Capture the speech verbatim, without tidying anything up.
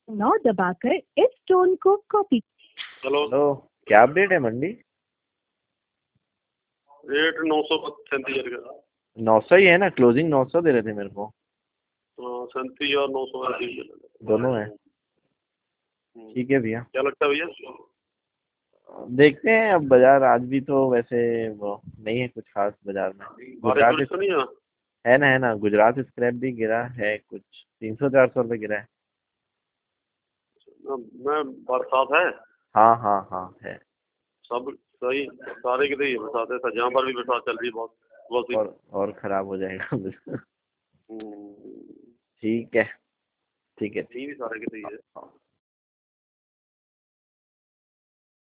नौ दबाकर इस टोन को कॉपी। हेलो हेलो, क्या अपडेट है मंडी? रेट नौ सौ सैंतीस हजार का। नौ सौ ही है ना, क्लोजिंग नौ सौ दे रहे थे मेरे को। सैंतीस और नौ सौ दोनों है। ठीक है भैया। क्या लगता है भैया? देखते हैं, अब बाजार आज भी तो वैसे वो नहीं है कुछ खास बाजार में। गुजरात बारिश तो नहीं है? है ना, है ना, गुजरात स्क्रैप भी गिरा है, कुछ तीन सौ चार सौ रुपये गिरा है। मैं बरसात है। हाँ हाँ हाँ है। सब सही, सारे कितने ही बरसात है, जहाँ पर भी बरसात चल रही है बहुत बहुत ही। और और खराब हो जाएगा। हम्म, ठीक है, ठीक है। नहीं भी सारे कितने ही है।